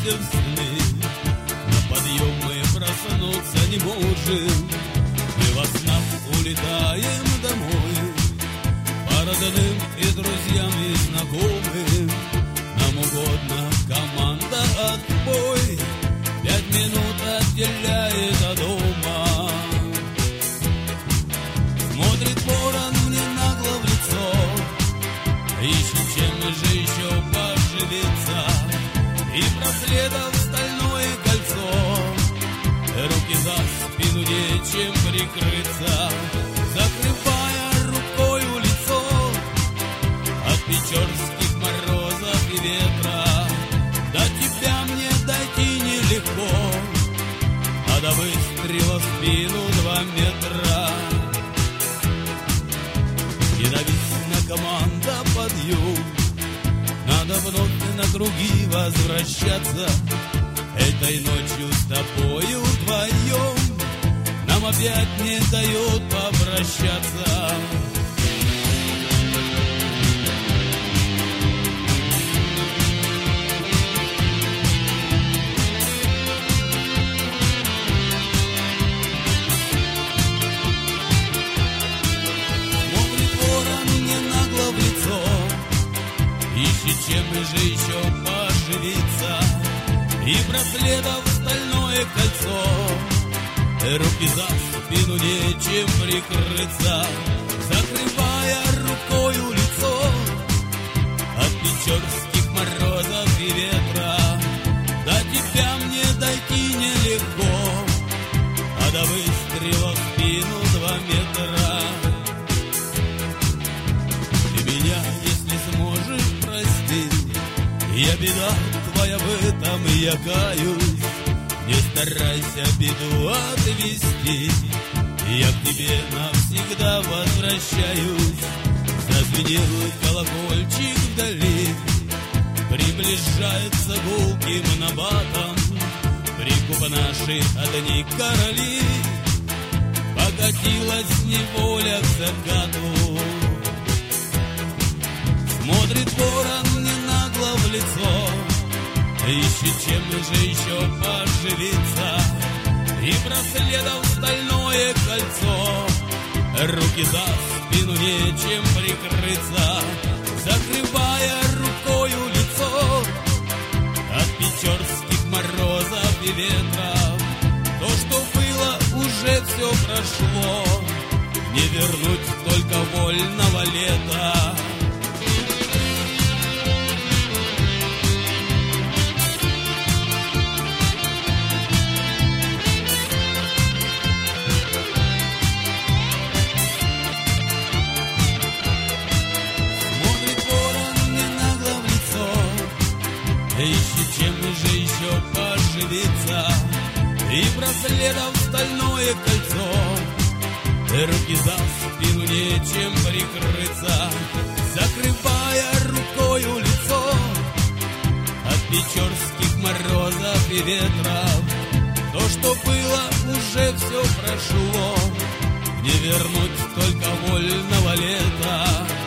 весны. На подъем мы проснуться не можем, мы во снах улетаем домой. По родным и друзьям и знакомым нам угодно команда отбой. 5 минут отделяет от дома. Смотрит ворон мне нагло в лицо, ищет, чем же еще поживиться. И браслетом стальное кольцо, руки за спину нечем прикрыться. Закрывая рукою лицо от печорских морозов и ветра. До тебя мне дойти нелегко, а до выстрела в спину 2 метра. Ненавистна команда подъем, надо вновь на круги возвращаться. Этой ночью с тобою вдвоем нам опять не дает попрощаться. Чем же еще поживиться? И браслетом стальное кольцо, руки за спину нечем прикрыться. Закрывая рукою лицо от печорских морозов и ветра. До тебя мне дойти нелегко, а до выстрела в спину 2 метра. Ты меня, если сможешь, я беда твоя в этом, я каюсь. Не старайся беду отвести, я к тебе навсегда возвращаюсь. Зазвенел колокольчик вдали, приближается гулким набатом. Прикупа наши одни короли, покатилась неволя к закату. Смотрит ворон мне нагло в лицо, ищет, чем же еще поживиться. И браслетом стальное кольцо, руки за спину нечем прикрыться. Закрывая рукою лицо от печорских морозов и ветров. То, что было, уже все прошло, не вернуть только вольного лета. Ищет, чем же еще поживиться. И браслетом стальное кольцо, руки за спину нечем прикрыться. Закрывая рукою лицо от печорских морозов и ветров. То, что было, уже все прошло, не вернуть только вольного лета.